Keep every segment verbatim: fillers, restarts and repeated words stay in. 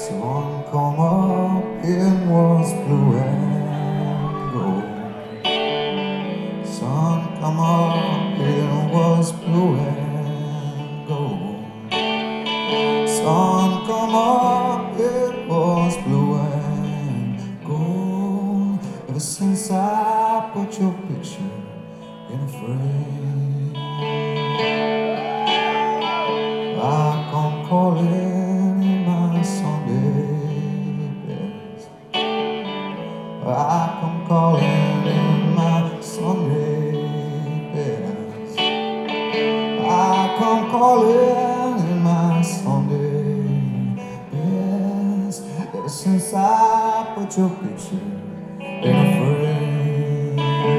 Sun come up, it was blue and gold. Sun come up, it was blue and gold. Sun come up, it was blue and gold. Ever since I put your picture in a frame, I come calling in my Sunday best. I come calling in my Sunday best. I come calling in my Sunday best. Ever since I put your picture in a frame,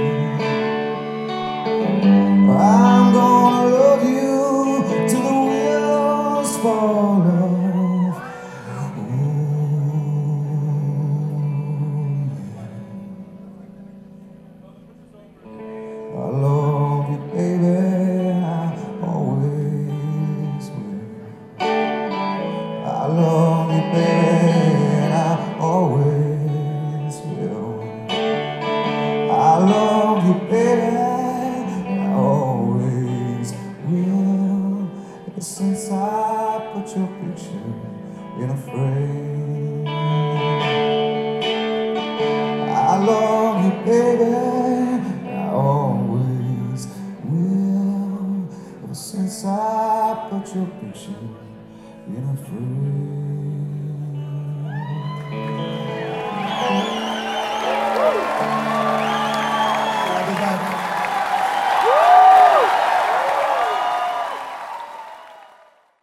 I'm gonna love you till the wheels fall off. I love you, baby, I always will. I love you, baby, I always will. I love you, baby, I always will. Ever since I put your picture in a frame, I love you, baby, I always will. Ever since I put your picture in a frame.